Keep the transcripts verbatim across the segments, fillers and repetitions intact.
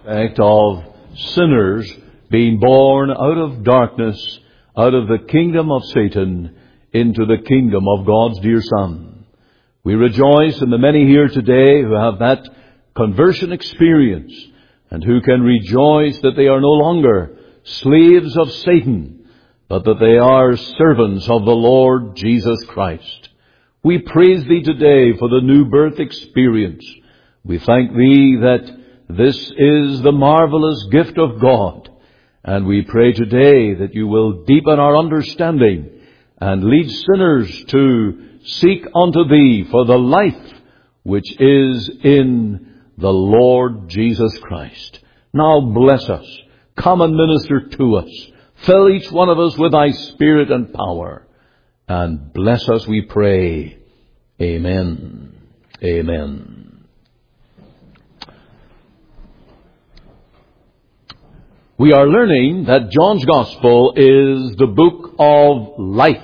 Act of sinners being born out of darkness, out of the kingdom of Satan, into the kingdom of God's dear Son. We rejoice in the many here today who have that conversion experience and who can rejoice that they are no longer slaves of Satan, but that they are servants of the Lord Jesus Christ. We praise Thee today for the new birth experience. We thank Thee that this is the marvelous gift of God. And we pray today that You will deepen our understanding and lead sinners to seek unto Thee for the life which is in the Lord Jesus Christ. Now bless us. Come and minister to us. Fill each one of us with Thy Spirit and power. And bless us, we pray. Amen. Amen. We are learning that John's Gospel is the book of life.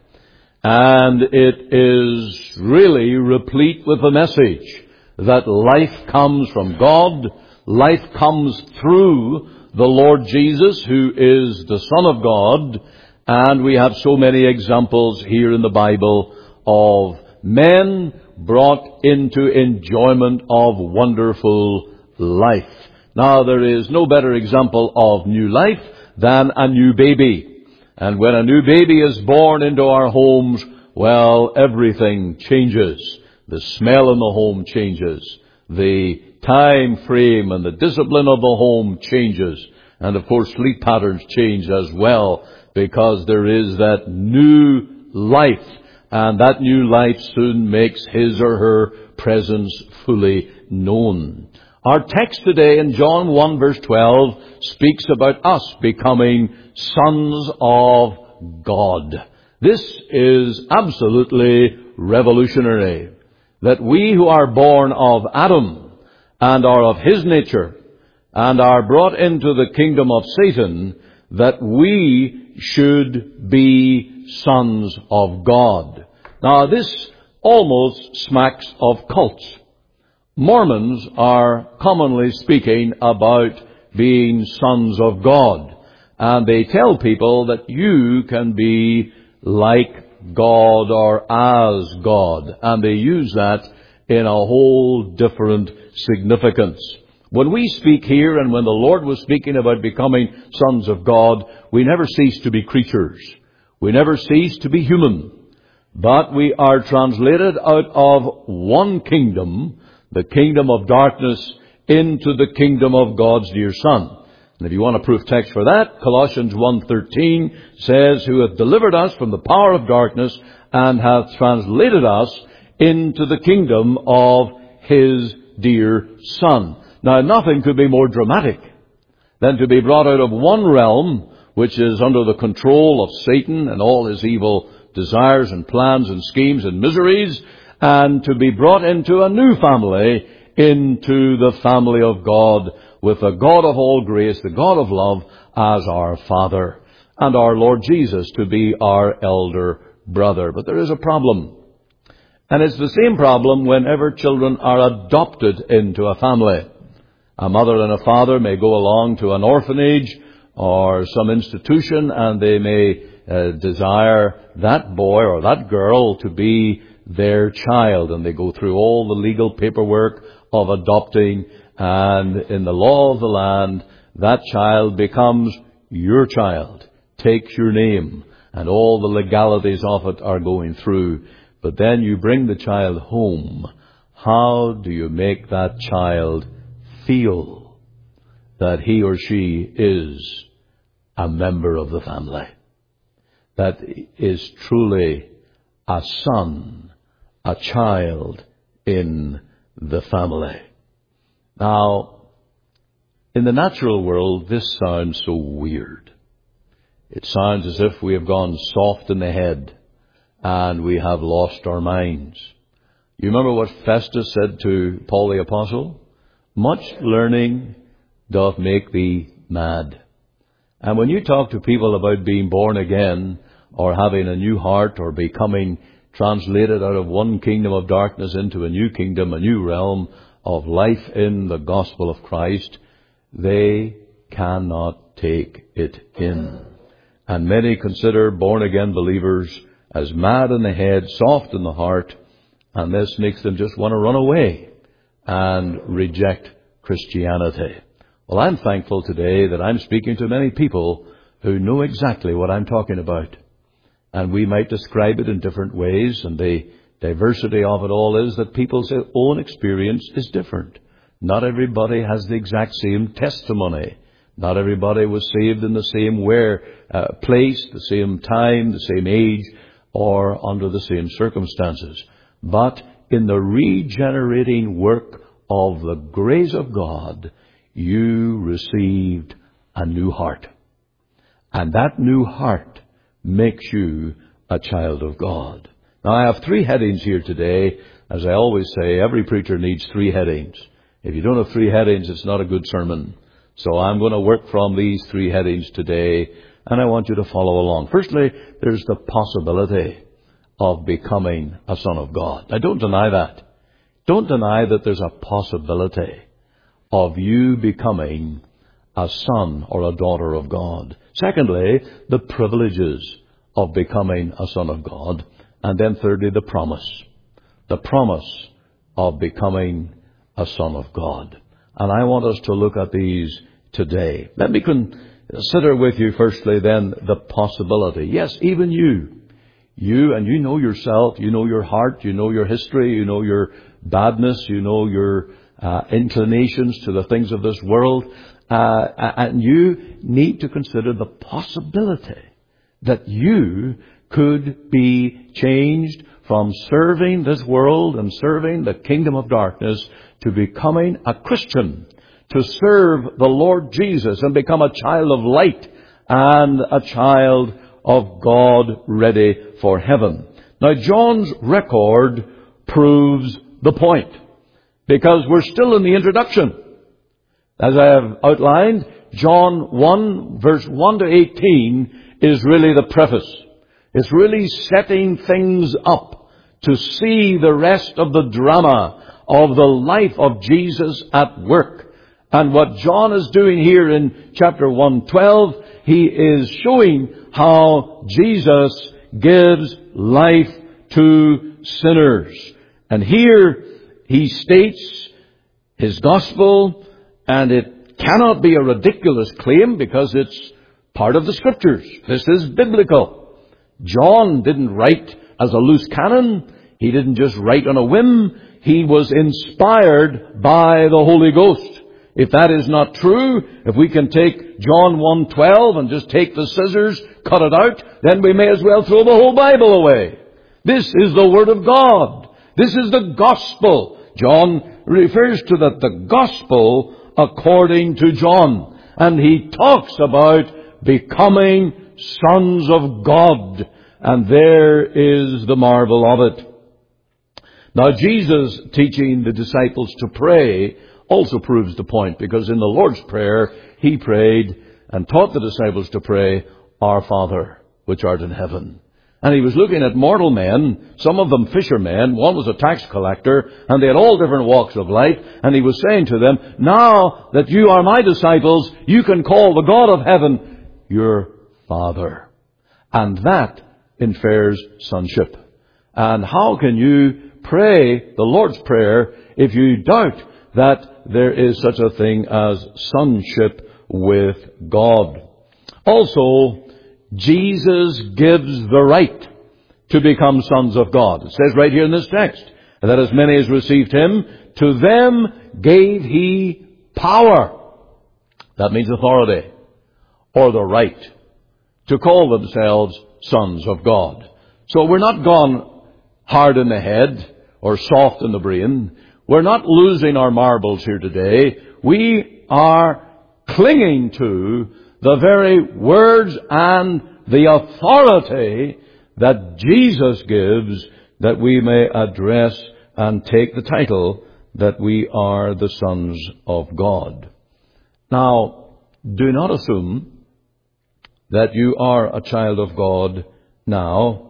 And it is really replete with the message that life comes from God. Life comes through the Lord Jesus, who is the Son of God. And we have so many examples here in the Bible of men brought into enjoyment of wonderful life. Now, there is no better example of new life than a new baby. And when a new baby is born into our homes, well, everything changes. The smell in the home changes. The time frame and the discipline of the home changes. And of course, sleep patterns change as well, because there is that new life. And that new life soon makes his or her presence fully known. Our text today in John one verse twelve speaks about us becoming sons of God. This is absolutely revolutionary. That we who are born of Adam and are of his nature and are brought into the kingdom of Satan, that we should be sons of God. Now this almost smacks of cults. Mormons are commonly speaking about being sons of God. And they tell people that you can be like God or as God. And they use that in a whole different significance. When we speak here and when the Lord was speaking about becoming sons of God, we never cease to be creatures. We never cease to be human. But we are translated out of one kingdom, the kingdom of darkness, into the kingdom of God's dear Son. And if you want a proof text for that, Colossians one thirteen says, who hath delivered us from the power of darkness and hath translated us into the kingdom of his dear Son. Now, nothing could be more dramatic than to be brought out of one realm, which is under the control of Satan and all his evil desires and plans and schemes and miseries, and to be brought into a new family, into the family of God, with the God of all grace, the God of love, as our Father, and our Lord Jesus to be our elder brother. But there is a problem. And it's the same problem whenever children are adopted into a family. A mother and a father may go along to an orphanage or some institution, and they may uh, desire that boy or that girl to be their child, and they go through all the legal paperwork of adopting, and in the law of the land, that child becomes your child, takes your name, and all the legalities of it are going through. But then you bring the child home. How do you make that child feel that he or she is a member of the family? That is truly a son, a child in the family. Now, in the natural world, this sounds so weird. It sounds as if we have gone soft in the head and we have lost our minds. You remember what Festus said to Paul the Apostle? Much learning doth make thee mad. And when you talk to people about being born again, or having a new heart, or becoming translated out of one kingdom of darkness into a new kingdom, a new realm of life in the gospel of Christ, they cannot take it in. And many consider born-again believers as mad in the head, soft in the heart, and this makes them just want to run away and reject Christianity. Well, I'm thankful today that I'm speaking to many people who know exactly what I'm talking about. And we might describe it in different ways, and the diversity of it all is that people's own experience is different. Not everybody has the exact same testimony. Not everybody was saved in the same where, uh, place, the same time, the same age, or under the same circumstances. But in the regenerating work of the grace of God, you received a new heart. And that new heart makes you a child of God. Now, I have three headings here today. As I always say, every preacher needs three headings. If you don't have three headings, it's not a good sermon. So I'm going to work from these three headings today, and I want you to follow along. Firstly, there's the possibility of becoming a son of God. Now, don't deny that. Don't deny that there's a possibility of you becoming a son or a daughter of God. Secondly, the privileges of becoming a son of God. And then thirdly, the promise. The promise of becoming a son of God. And I want us to look at these today. Let me consider with you firstly then the possibility. Yes, even you. You, and you know yourself, you know your heart, you know your history, you know your badness, you know your uh, inclinations to the things of this world. Uh, and you need to consider the possibility that you could be changed from serving this world and serving the kingdom of darkness to becoming a Christian, to serve the Lord Jesus and become a child of light and a child of God ready for heaven. Now, John's record proves the point, because we're still in the introduction. As I have outlined, John one, verse one to eighteen is really the preface. It's really setting things up to see the rest of the drama of the life of Jesus at work. And what John is doing here in chapter one twelve, he is showing how Jesus gives life to sinners. And here he states his gospel, and it cannot be a ridiculous claim because it's part of the Scriptures. This is biblical. John didn't write as a loose cannon. He didn't just write on a whim. He was inspired by the Holy Ghost. If that is not true, if we can take John one twelve and just take the scissors, cut it out, then we may as well throw the whole Bible away. This is the Word of God. This is the gospel. John refers to that the gospel according to John. And he talks about becoming sons of God. And there is the marvel of it. Now, Jesus teaching the disciples to pray also proves the point, because in the Lord's Prayer, he prayed and taught the disciples to pray, Our Father, which art in heaven. And he was looking at mortal men, some of them fishermen, one was a tax collector, and they had all different walks of life, and he was saying to them, now that you are my disciples, you can call the God of heaven your Father. And that infers sonship. And how can you pray the Lord's Prayer if you doubt that there is such a thing as sonship with God? Also, Jesus gives the right to become sons of God. It says right here in this text, that as many as received him, to them gave he power. That means authority, or the right, to call themselves sons of God. So we're not gone hard in the head or soft in the brain. We're not losing our marbles here today. We are clinging to the very words and the authority that Jesus gives, that we may address and take the title that we are the sons of God. Now, do not assume that you are a child of God now,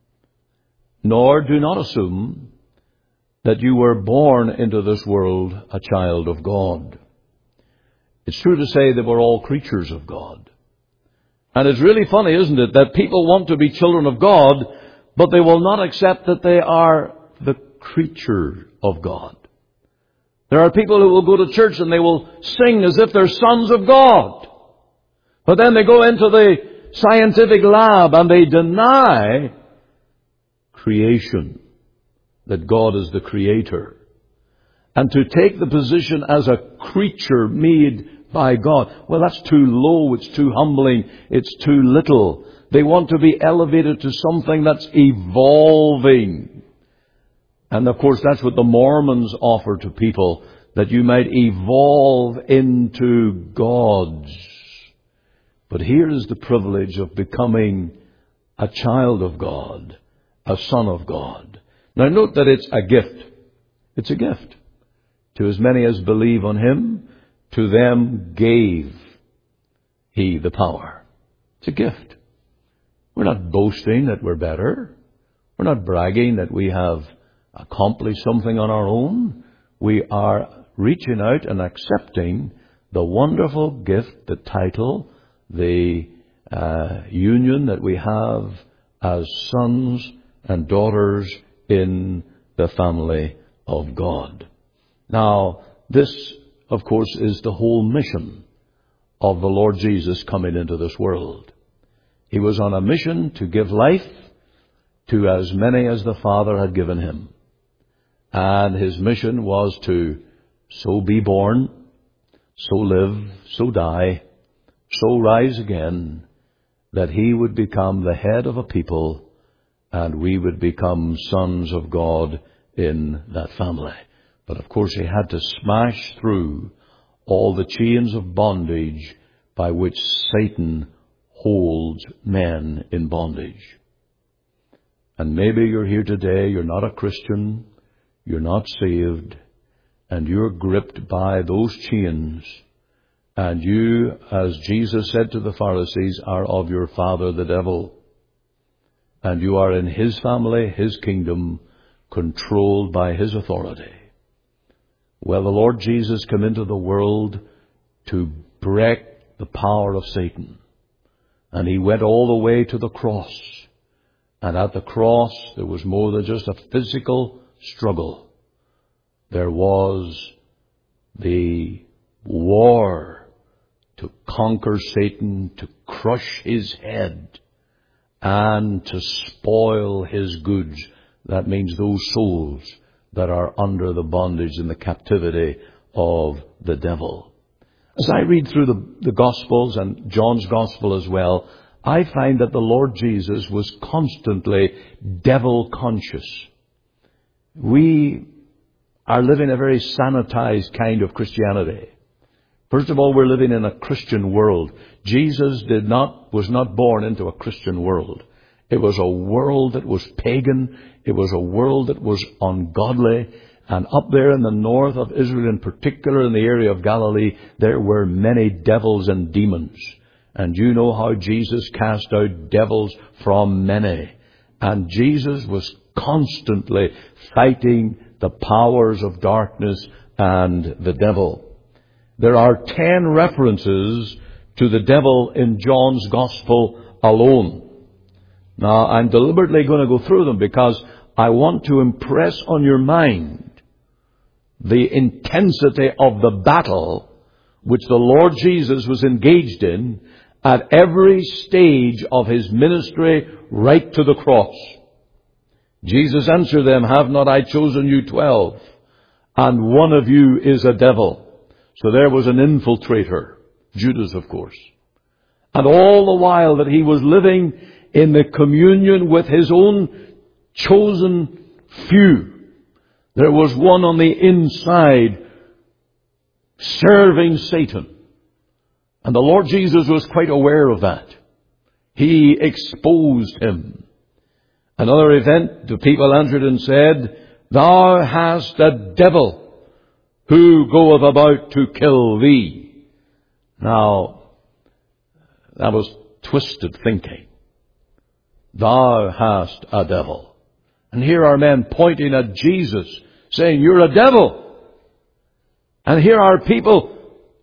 nor do not assume that you were born into this world a child of God. It's true to say that we're all creatures of God. And it's really funny, isn't it, that people want to be children of God, but they will not accept that they are the creature of God. There are people who will go to church and they will sing as if they're sons of God. But then they go into the scientific lab and they deny creation, that God is the creator. And to take the position as a creature made by God, well, that's too low, it's too humbling, it's too little. They want to be elevated to something that's evolving. And of course, that's what the Mormons offer to people, that you might evolve into gods. But here is the privilege of becoming a child of God, a son of God. Now note that it's a gift. It's a gift. To as many as believe on Him, to them gave He the power. It's a gift. We're not boasting that we're better. We're not bragging that we have accomplished something on our own. We are reaching out and accepting the wonderful gift, the title, the uh, union that we have as sons and daughters in the family of God. Now, this, of course, is the whole mission of the Lord Jesus coming into this world. He was on a mission to give life to as many as the Father had given Him. And His mission was to so be born, so live, so die, so rise again, that He would become the head of a people and we would become sons of God in that family. But of course He had to smash through all the chains of bondage by which Satan holds men in bondage. And maybe you're here today, you're not a Christian, you're not saved, and you're gripped by those chains. And you, as Jesus said to the Pharisees, are of your father the devil. And you are in his family, his kingdom, controlled by his authority. Well, the Lord Jesus came into the world to break the power of Satan. And He went all the way to the cross. And at the cross, there was more than just a physical struggle. There was the war to conquer Satan, to crush his head, and to spoil his goods. That means those souls that are under the bondage and the captivity of the devil. As I read through the, the Gospels and John's Gospel as well, I find that the Lord Jesus was constantly devil conscious. We are living a very sanitized kind of Christianity. First of all, we're living in a Christian world. Jesus did not, was not born into a Christian world. It was a world that was pagan. It was a world that was ungodly. And up there in the north of Israel, in particular in the area of Galilee, there were many devils and demons. And you know how Jesus cast out devils from many. And Jesus was constantly fighting the powers of darkness and the devil. There are ten references to the devil in John's Gospel alone. Now, I'm deliberately going to go through them because I want to impress on your mind the intensity of the battle which the Lord Jesus was engaged in at every stage of His ministry right to the cross. Jesus answered them, "Have not I chosen you twelve? And one of you is a devil." So there was an infiltrator, Judas, of course. And all the while that He was living in the communion with His own chosen few, there was one on the inside serving Satan. And the Lord Jesus was quite aware of that. He exposed him. Another event, the people answered and said, "Thou hast a devil. Who goeth about to kill thee?" Now, that was twisted thinking. Thou hast a devil. And here are men pointing at Jesus, saying, "You're a devil." And here are people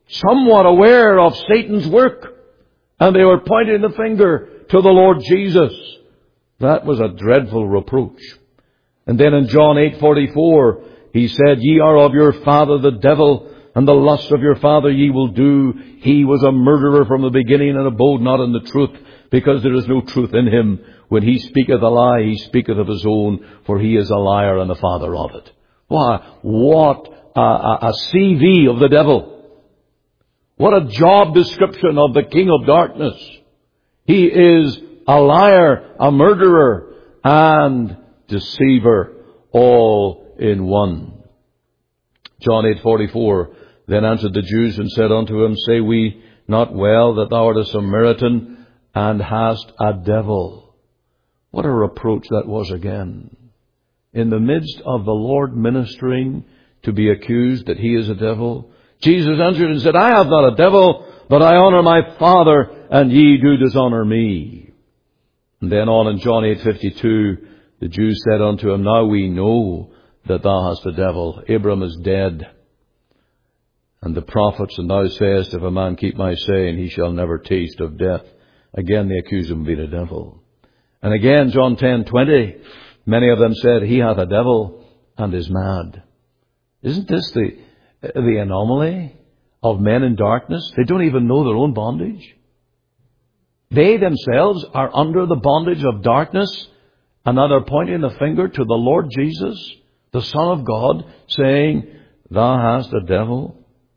somewhat aware of Satan's work, and they were pointing the finger to the Lord Jesus. That was a dreadful reproach. And then in John eight forty-four, he said, "Ye are of your father the devil, and the lust of your father ye will do. He was a murderer from the beginning, and abode not in the truth, because there is no truth in him. When he speaketh a lie, he speaketh of his own, for he is a liar and the father of it." Why, what a, a, a C V of the devil. What a job description of the king of darkness. He is a liar, a murderer, and deceiver, all in one. John eight forty-four, "Then answered the Jews and said unto him, Say we not well that thou art a Samaritan, and hast a devil?" What a reproach that was again. In the midst of the Lord ministering, to be accused that he is a devil. Jesus answered and said, "I have not a devil, but I honor my Father, and ye do dishonor me." And then on in John eight fifty-two, the Jews said unto him, "Now we know that thou hast a devil. Abraham is dead, and the prophets, and thou sayest, If a man keep my saying, he shall never taste of death." Again they accuse him of being a devil. And again, John ten twenty, many of them said, "He hath a devil and is mad." Isn't this the, the anomaly of men in darkness? They don't even know their own bondage. They themselves are under the bondage of darkness, and now they're pointing the finger to the Lord Jesus, the Son of God, saying, "Thou hast a devil."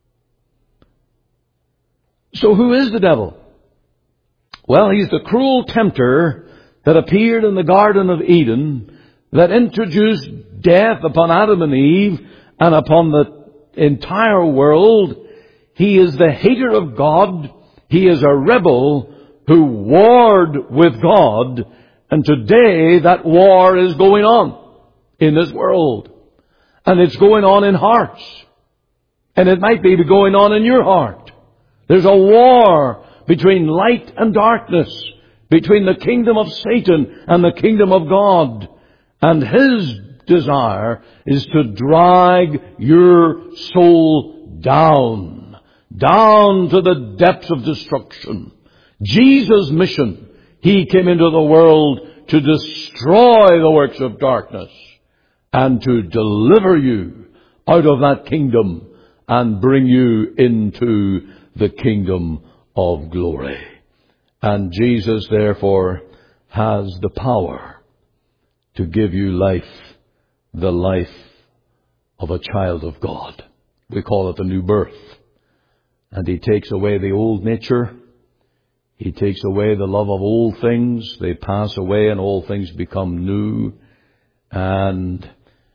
So who is the devil? Well, he's the cruel tempter that appeared in the Garden of Eden, that introduced death upon Adam and Eve and upon the entire world. He is the hater of God. He is a rebel who warred with God. And today that war is going on in this world. And it's going on in hearts. And it might be going on in your heart. There's a war between light and darkness, between the kingdom of Satan and the kingdom of God. And his desire is to drag your soul down, down to the depths of destruction. Jesus' mission, he came into the world to destroy the works of darkness and to deliver you out of that kingdom and bring you into the kingdom of glory. And Jesus, therefore, has the power to give you life, the life of a child of God. We call it the new birth. And he takes away the old nature. He takes away the love of old things. They pass away and all things become new. And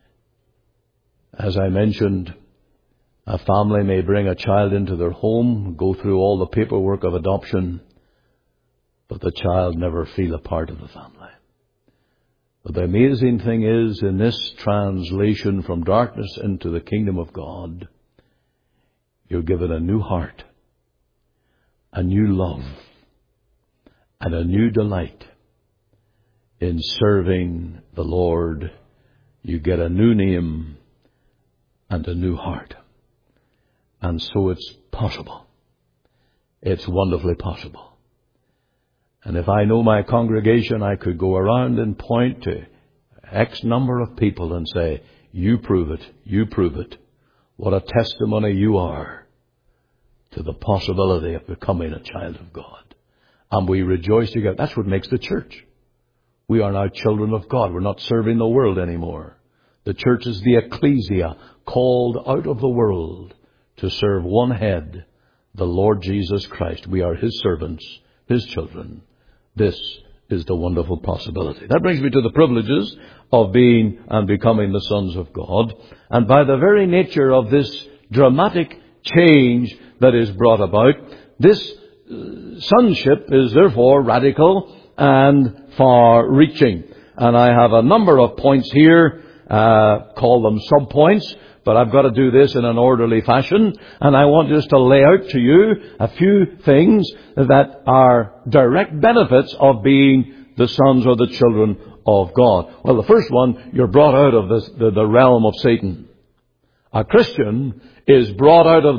as I mentioned, a family may bring a child into their home, go through all the paperwork of adoption, but the child never feel a part of the family. But the amazing thing is, in this translation from darkness into the kingdom of God, you're given a new heart, a new love, and a new delight in serving the Lord. You get a new name and a new heart. And so it's possible. It's wonderfully possible. And if I know my congregation, I could go around and point to X number of people and say, "You prove it, you prove it." What a testimony you are to the possibility of becoming a child of God. And we rejoice together. That's what makes the church. We are now children of God. We're not serving the world anymore. The church is the ecclesia, called out of the world to serve one head, the Lord Jesus Christ. We are his servants, his children. This is the wonderful possibility. That brings me to the privileges of being and becoming the sons of God. And by the very nature of this dramatic change that is brought about, this sonship is therefore radical and far-reaching. And I have a number of points here, uh, call them sub-points, but I've got to do this in an orderly fashion, and I want just to lay out to you a few things that are direct benefits of being the sons or the children of God. Well, the first one, you're brought out of this, the, the realm of Satan. A Christian is brought out of the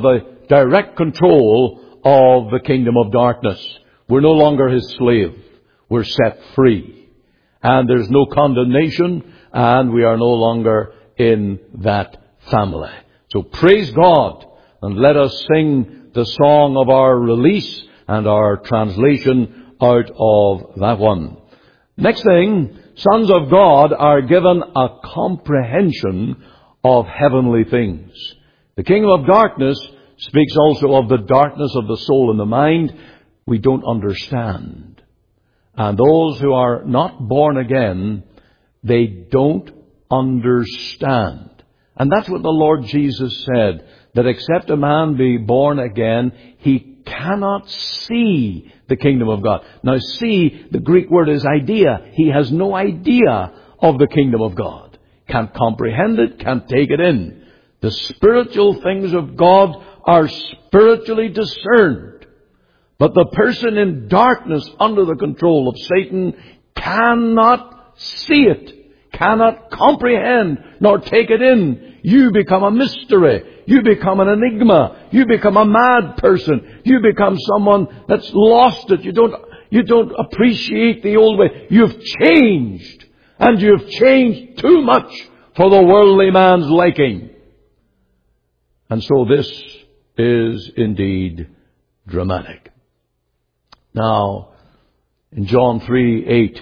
direct control of the kingdom of darkness. We're no longer his slave. We're set free. And there's no condemnation, and we are no longer in that family. So praise God, and let us sing the song of our release and our translation out of that one. Next thing, sons of God are given a comprehension of heavenly things. The kingdom of darkness speaks also of the darkness of the soul and the mind. We don't understand. And those who are not born again, they don't understand. And that's what the Lord Jesus said, that except a man be born again, he cannot see the kingdom of God. Now see, the Greek word is idea. He has no idea of the kingdom of God. Can't comprehend it, can't take it in. The spiritual things of God are spiritually discerned. But the person in darkness under the control of Satan cannot see it, cannot comprehend, nor take it in. You become a mystery. You become an enigma. You become a mad person. You become someone that's lost it. You don't, you don't appreciate the old way. You've changed. And you've changed too much for the worldly man's liking. And so this is indeed dramatic. Now, in John three eight,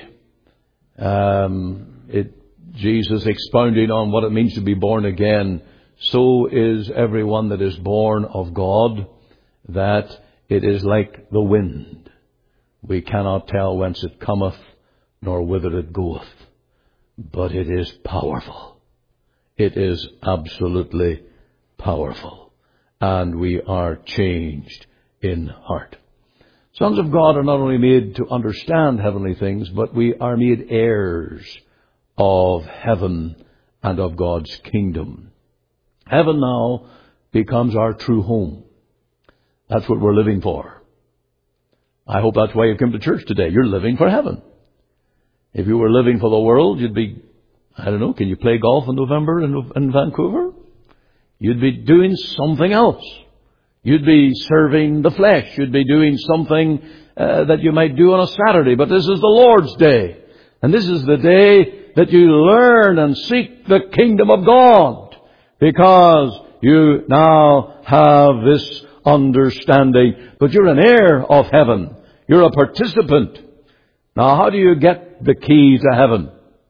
um, it, Jesus expounding on what it means to be born again. So is everyone that is born of God, that it is like the wind. We cannot tell whence it cometh, nor whither it goeth. But it is powerful. It is absolutely powerful. And we are changed in heart. Sons of God are not only made to understand heavenly things, but we are made heirs of heaven and of God's kingdom. Heaven now becomes our true home. That's what we're living for. I hope that's why you've come to church today. You're living for heaven. If you were living for the world, you'd be, I don't know, can you play golf in November in, in Vancouver? You'd be doing something else. You'd be serving the flesh. You'd be doing something uh, that you might do on a Saturday. But this is the Lord's day. And this is the day that you learn and seek the kingdom of God. Because you now have this understanding. But you're an heir of heaven. You're a participant. Now, how do you get the key to heaven?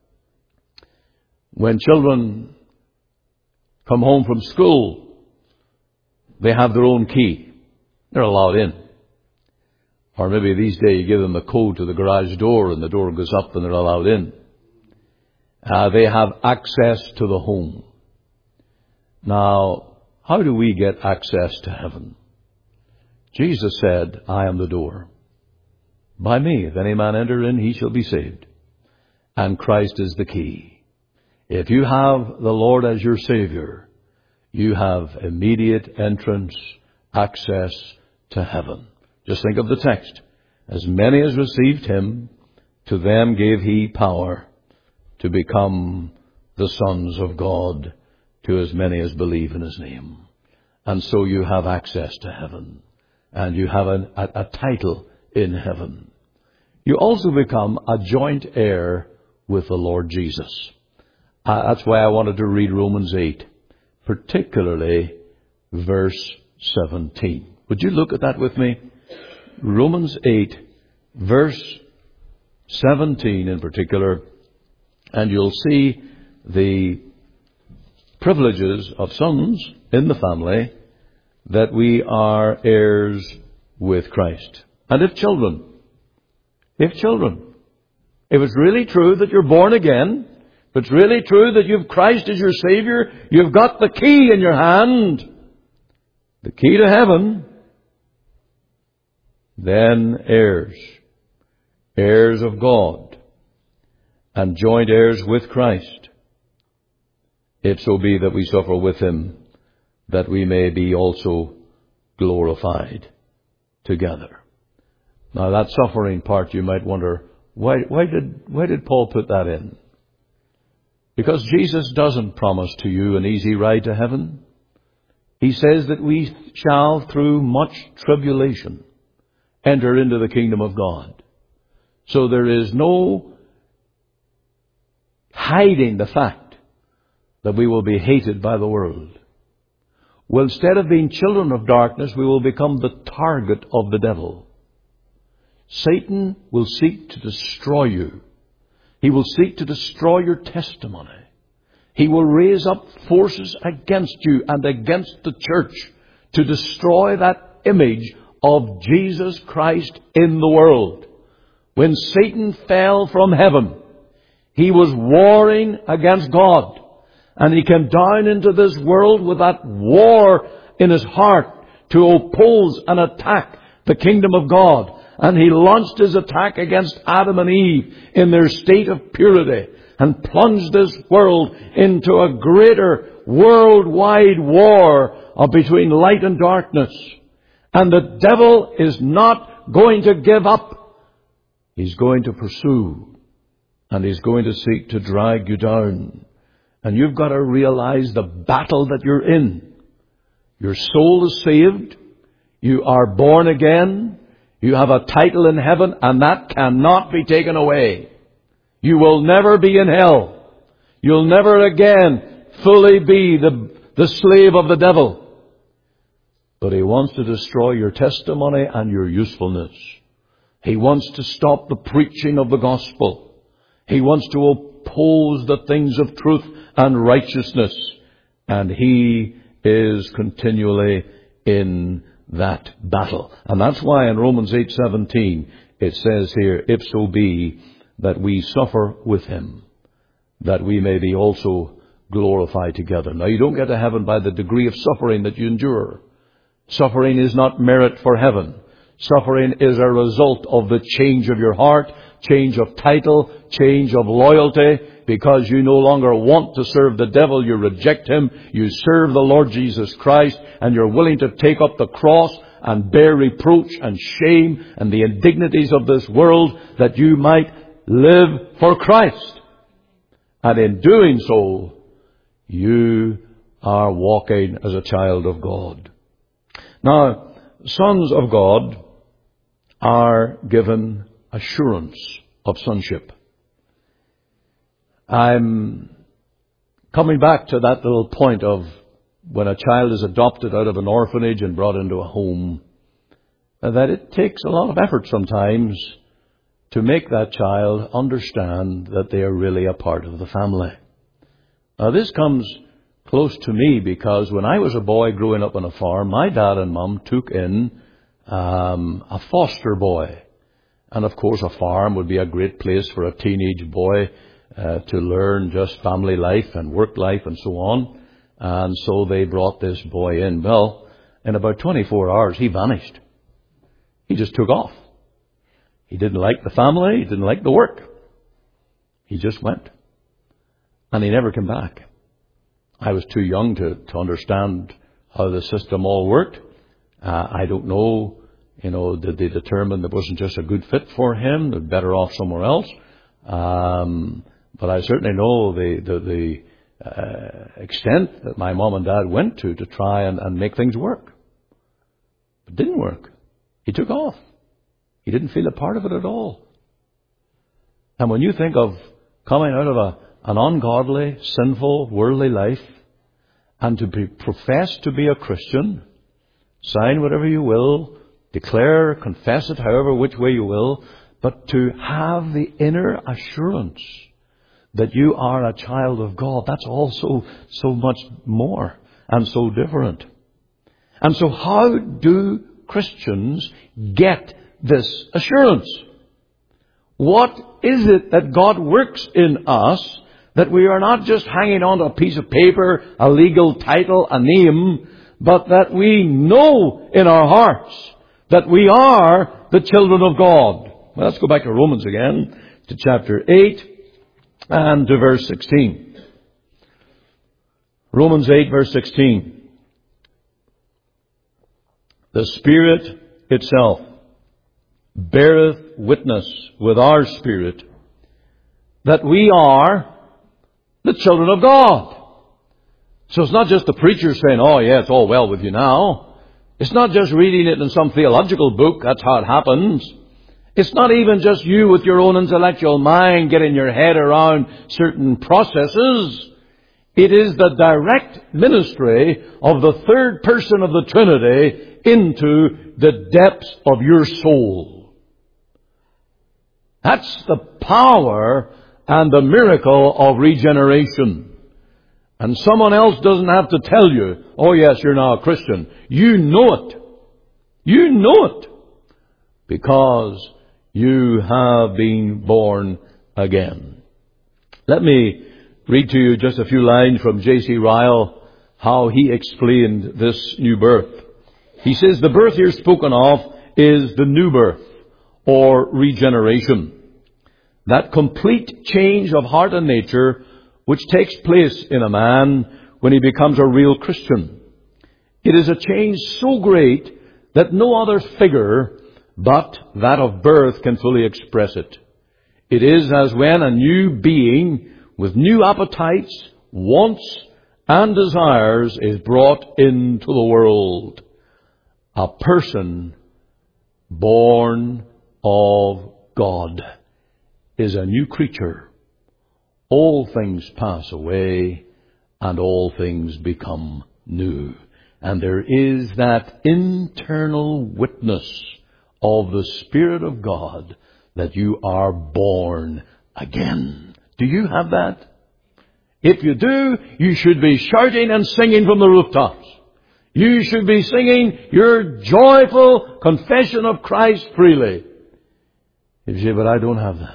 When children come home from school, they have their own key. They're allowed in. Or maybe these days you give them a code to the garage door and the door goes up and they're allowed in. Uh, they have access to the home. Now, how do we get access to heaven? Jesus said, I am the door. By me, if any man enter in, he shall be saved. And Christ is the key. If you have the Lord as your Savior, you have immediate entrance, access to heaven. Just think of the text. As many as received him, to them gave he power to become the sons of God, to as many as believe in his name. And so you have access to heaven. And you have a, a, a title in heaven. You also become a joint heir with the Lord Jesus. Uh, that's why I wanted to read Romans eight, particularly verse seventeen. Would you look at that with me? Romans eight, verse seventeen in particular, and you'll see the privileges of sons in the family, that we are heirs with Christ. And if children, if children, if it's really true that you're born again, if it's really true that you've Christ as your Savior, you've got the key in your hand, the key to heaven, then heirs, heirs of God, and joint heirs with Christ, if so be that we suffer with him, that we may be also glorified together. Now that suffering part, you might wonder, why, why did, why did Paul put that in? Because Jesus doesn't promise to you an easy ride to heaven. He says that we shall, through much tribulation, enter into the kingdom of God. So there is no hiding the fact that we will be hated by the world. Well, instead of being children of darkness, we will become the target of the devil. Satan will seek to destroy you. He will seek to destroy your testimony. He will raise up forces against you and against the church to destroy that image of Jesus Christ in the world. When Satan fell from heaven, he was warring against God. And he came down into this world with that war in his heart to oppose and attack the kingdom of God. And he launched his attack against Adam and Eve in their state of purity and plunged this world into a greater worldwide war between light and darkness. And the devil is not going to give up. He's going to pursue. And he's going to seek to drag you down. And you've got to realize the battle that you're in. Your soul is saved. You are born again. You have a title in heaven, and that cannot be taken away. You will never be in hell. You'll never again fully be the, the slave of the devil. But he wants to destroy your testimony and your usefulness. He wants to stop the preaching of the gospel. He wants to oppose the things of truth and righteousness. And he is continually in that battle. And that's why in Romans eight seventeen it says here, if so be that we suffer with him, that we may be also glorified together. Now, you don't get to heaven by the degree of suffering that you endure. Suffering is not merit for heaven. Suffering is a result of the change of your heart, change of title, change of loyalty, because you no longer want to serve the devil. You reject him. You serve the Lord Jesus Christ, and you're willing to take up the cross and bear reproach and shame and the indignities of this world that you might live for Christ. And in doing so, you are walking as a child of God. Now, sons of God are given assurance of sonship. I'm coming back to that little point of when a child is adopted out of an orphanage and brought into a home, that it takes a lot of effort sometimes to make that child understand that they are really a part of the family. Now, this comes close to me because when I was a boy growing up on a farm, my dad and mum took in um, a foster boy. And of course, a farm would be a great place for a teenage boy uh, to learn just family life and work life and so on. And so they brought this boy in. Well, in about twenty-four hours, he vanished. He just took off. He didn't like the family. He didn't like the work. He just went. And he never came back. I was too young to, to understand how the system all worked. Uh, I don't know, you know, did they determine it wasn't just a good fit for him, they're better off somewhere else? Um, but I certainly know the, the, the uh, extent that my mom and dad went to to try and, and make things work. It didn't work. He took off. He didn't feel a part of it at all. And when you think of coming out of a, an ungodly, sinful, worldly life and to be professed to be a Christian, sign whatever you will, declare, confess it however, which way you will, but to have the inner assurance that you are a child of God, that's also so much more and so different. And so how do Christians get this assurance? What is it that God works in us that we are not just hanging on to a piece of paper, a legal title, a name, but that we know in our hearts that we are the children of God? Well, let's go back to Romans again, to chapter eight and to verse sixteen. Romans eight, verse sixteen. The Spirit itself beareth witness with our spirit that we are the children of God. So it's not just the preacher saying, oh yeah, it's all well with you now. It's not just reading it in some theological book, that's how it happens. It's not even just you with your own intellectual mind getting your head around certain processes. It is the direct ministry of the third person of the Trinity into the depths of your soul. That's the power and the miracle of regeneration. And someone else doesn't have to tell you, oh yes, you're now a Christian. You know it. You know it. Because you have been born again. Let me read to you just a few lines from J C Ryle, how he explained this new birth. He says, the birth here spoken of is the new birth, or regeneration. That complete change of heart and nature which takes place in a man when he becomes a real Christian. It is a change so great that no other figure but that of birth can fully express it. It is as when a new being with new appetites, wants, and desires is brought into the world. A person born of God is a new creature. All things pass away, and all things become new. And there is that internal witness of the Spirit of God that you are born again. Do you have that? If you do, you should be shouting and singing from the rooftops. You should be singing your joyful confession of Christ freely. If you say, but I don't have that,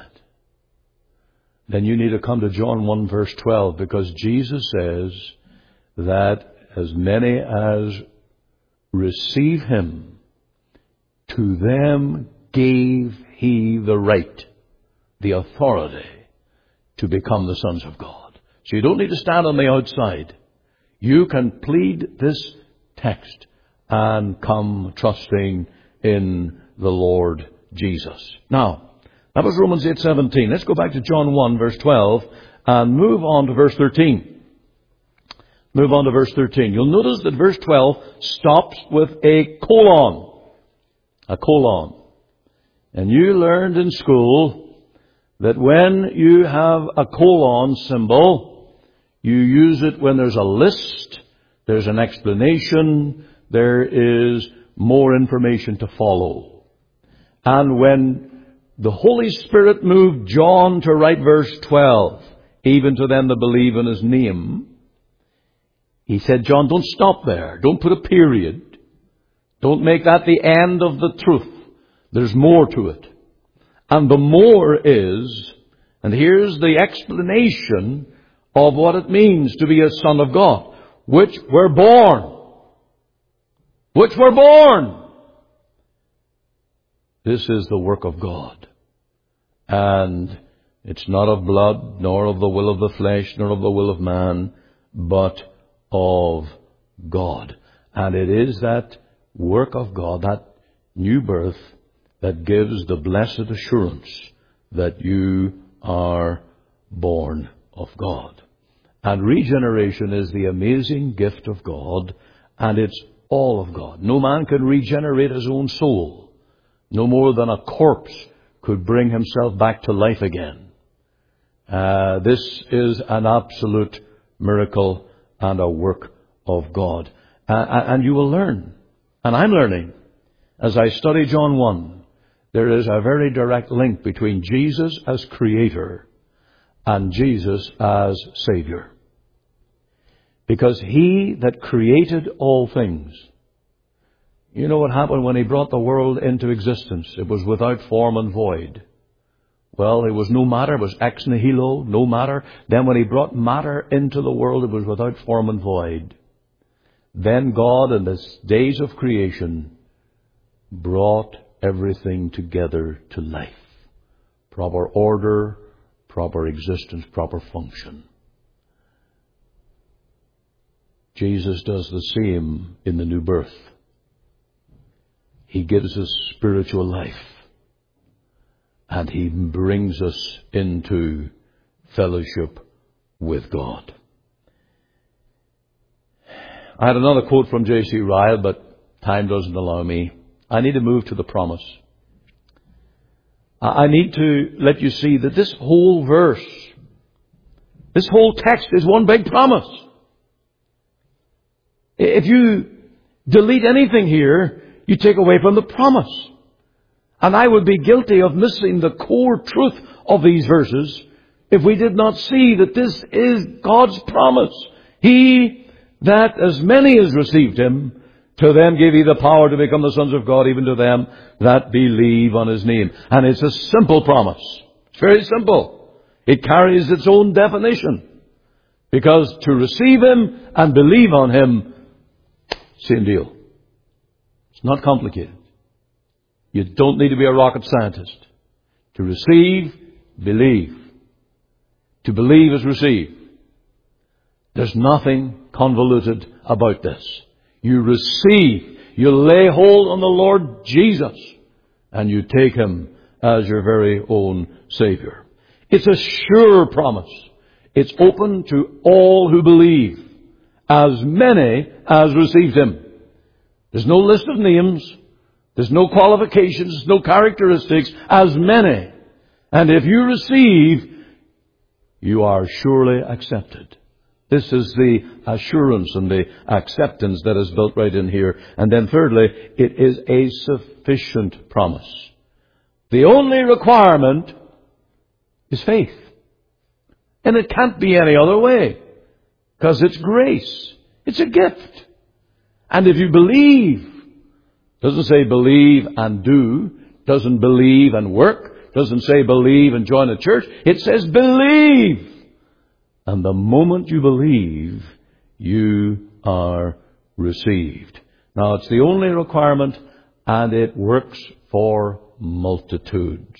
then you need to come to John one verse twelve, because Jesus says that as many as receive Him, to them gave He the right, the authority to become the sons of God. So you don't need to stand on the outside. You can plead this text and come trusting in the Lord Jesus. Now, that was Romans eight seventeen. Let's go back to John one verse twelve and move on to verse thirteen. Move on to verse thirteen. You'll notice that verse twelve stops with a colon. A colon. And you learned in school that when you have a colon symbol, you use it when there's a list, there's an explanation, there is more information to follow. And when the Holy Spirit moved John to write verse twelve, even to them that believe in His name, He said, John, don't stop there. Don't put a period. Don't make that the end of the truth. There's more to it. And the more is, and here's the explanation of what it means to be a son of God, which were born. Which were born. This is the work of God. And it's not of blood, nor of the will of the flesh, nor of the will of man, but of God. And it is that work of God, that new birth, that gives the blessed assurance that you are born of God. And regeneration is the amazing gift of God, and it's all of God. No man can regenerate his own soul, no more than a corpse could bring himself back to life again. Uh, this is an absolute miracle and a work of God. Uh, and you will learn, and I'm learning, as I study John one, there is a very direct link between Jesus as Creator and Jesus as Savior. Because He that created all things, you know what happened when He brought the world into existence? It was without form and void. Well, it was no matter. It was ex nihilo, no matter. Then when He brought matter into the world, it was without form and void. Then God, in the days of creation, brought everything together to life. Proper order, proper existence, proper function. Jesus does the same in the new birth. He gives us spiritual life, and He brings us into fellowship with God. I had another quote from J C Ryle, but time doesn't allow me. I need to move to the promise. I need to let you see that this whole verse, this whole text is one big promise. If you delete anything here, you take away from the promise. And I would be guilty of missing the core truth of these verses if we did not see that this is God's promise. He that as many as received Him, to them gave He the power to become the sons of God, even to them that believe on His name. And it's a simple promise. It's very simple. It carries its own definition. Because to receive Him and believe on Him, same deal. It's not complicated. You don't need to be a rocket scientist. To receive, believe. To believe is receive. There's nothing convoluted about this. You receive. You lay hold on the Lord Jesus. And you take Him as your very own Savior. It's a sure promise. It's open to all who believe. As many as received Him. There's no list of names. There's no qualifications, no characteristics. As many. And if you receive, you are surely accepted. This is the assurance and the acceptance that is built right in here. And then thirdly, it is a sufficient promise. The only requirement is faith. And it can't be any other way. Because it's grace. It's a gift. And if you believe, doesn't say believe and do, doesn't believe and work, doesn't say believe and join a church, it says believe. And the moment you believe, you are received. Now it's the only requirement, and it works for multitudes.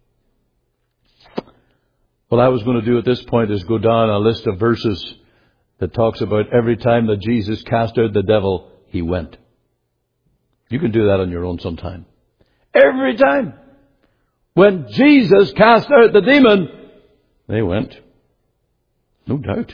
What I was going to do at this point is go down a list of verses that talks about every time that Jesus cast out the devil, He went. You can do that on your own sometime. Every time. When Jesus cast out the demon, they went. No doubt.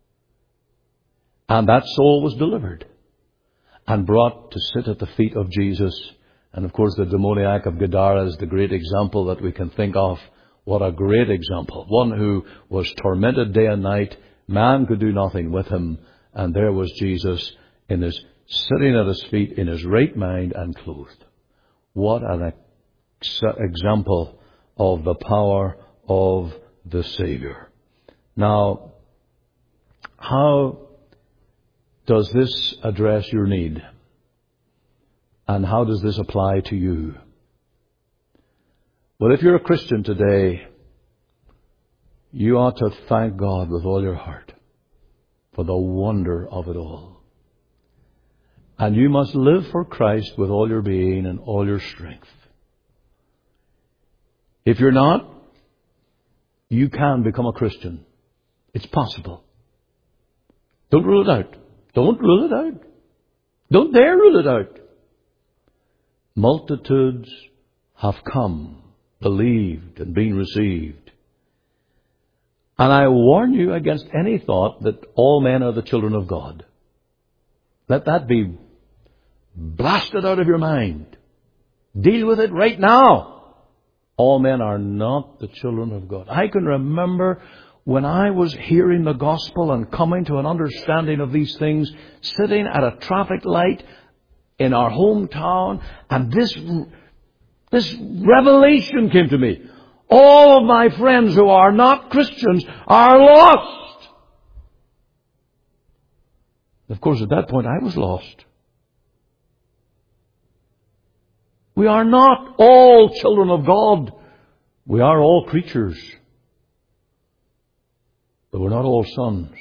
And that soul was delivered and brought to sit at the feet of Jesus. And of course the demoniac of Gadara is the great example that we can think of. What a great example. One who was tormented day and night. Man could do nothing with him. And there was Jesus in his sitting at His feet in His right mind and clothed. What an ex- example of the power of the Savior. Now, how does this address your need? And how does this apply to you? Well, if you're a Christian today, you ought to thank God with all your heart for the wonder of it all. And you must live for Christ with all your being and all your strength. If you're not, you can become a Christian. It's possible. Don't rule it out. Don't rule it out. Don't dare rule it out. Multitudes have come, believed, and been received. And I warn you against any thought that all men are the children of God. Let that be blasted out of your mind. Deal with it right now. All men are not the children of God. I can remember when I was hearing the gospel and coming to an understanding of these things, sitting at a traffic light in our hometown, and this, this revelation came to me. All of my friends who are not Christians are lost. Of course, at that point, I was lost. We are not all children of God. We are all creatures. But we're not all sons.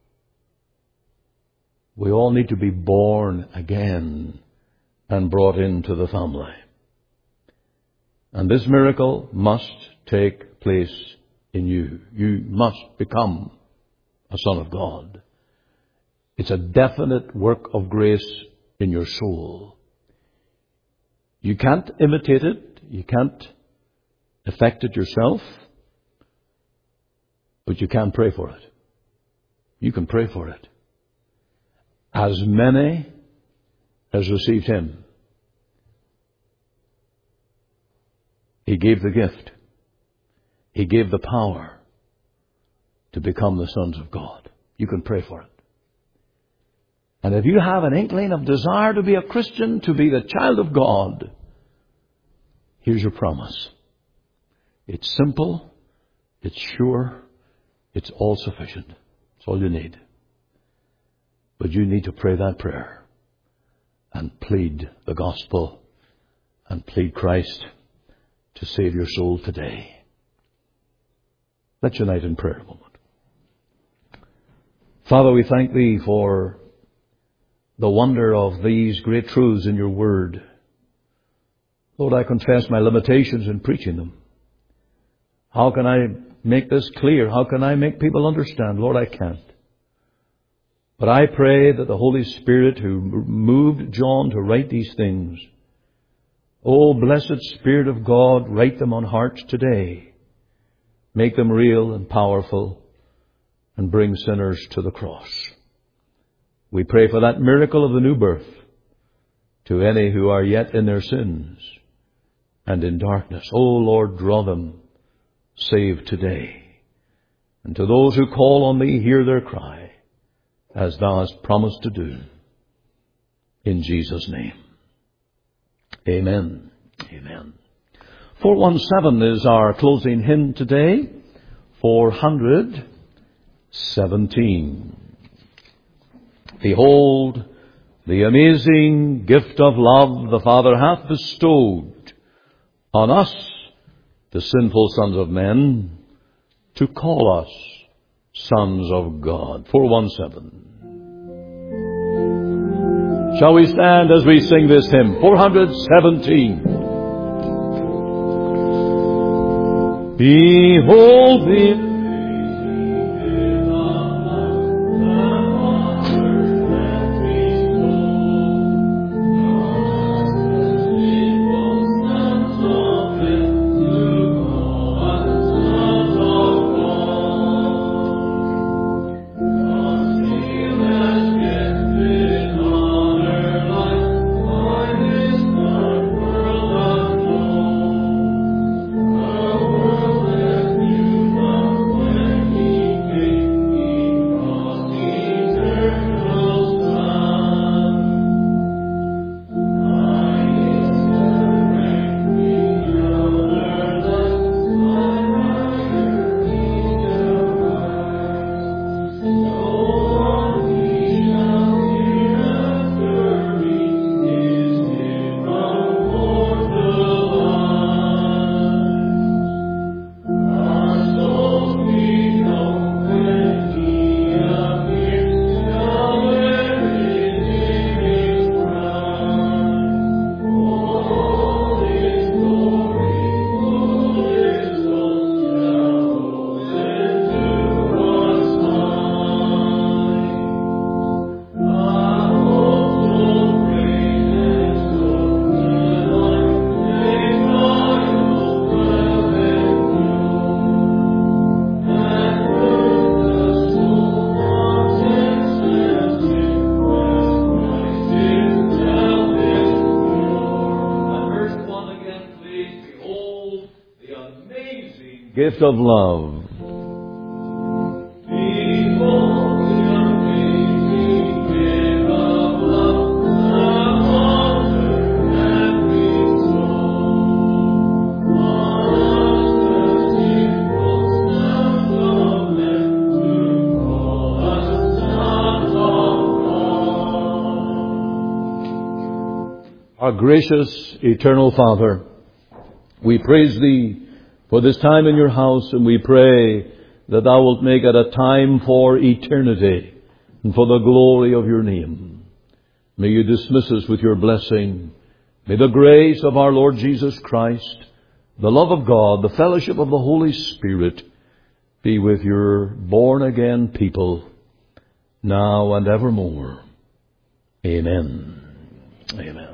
We all need to be born again and brought into the family. And this miracle must take place in you. You must become a son of God. It's a definite work of grace in your soul. You can't imitate it. You can't effect it yourself. But you can pray for it. You can pray for it. as many as received him, he gave the gift. He gave the power to become the sons of God. You can pray for it. And if you have an inkling of desire to be a Christian, to be the child of God, here's your promise. It's simple, it's sure, it's all sufficient. It's all you need. But you need to pray that prayer and plead the gospel and plead Christ to save your soul today. Let's unite in prayer a moment. Father, we thank Thee for the wonder of these great truths in your word. Lord, I confess my limitations in preaching them. How can I make this clear? How can I make people understand? Lord, I can't. But I pray that the Holy Spirit who moved John to write these things, oh, blessed Spirit of God, write them on hearts today. Make them real and powerful and bring sinners to the cross. We pray for that miracle of the new birth to any who are yet in their sins and in darkness. Oh, Lord, draw them, save today. And to those who call on Thee, hear their cry, as Thou hast promised to do. In Jesus' name. Amen. Amen. four one seven is our closing hymn today. four seventeen. Behold, the amazing gift of love the Father hath bestowed on us, the sinful sons of men, to call us sons of God. four one seven. Shall we stand as we sing this hymn? four seventeen. Behold the gift of love. Our gracious, eternal Father, we praise Thee for this time in your house, and we pray that Thou wilt make it a time for eternity and for the glory of your name. May you dismiss us with your blessing. May the grace of our Lord Jesus Christ, the love of God, the fellowship of the Holy Spirit be with your born-again people now and evermore. Amen. Amen.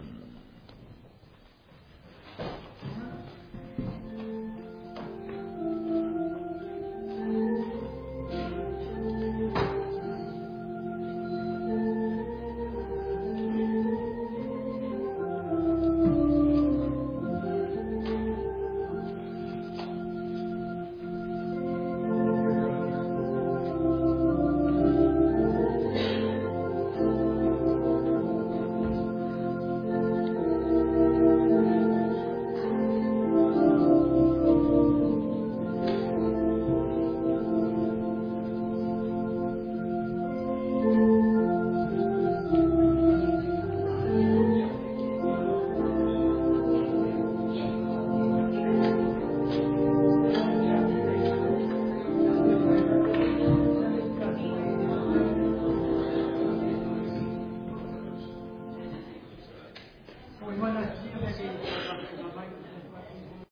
呢，新约圣经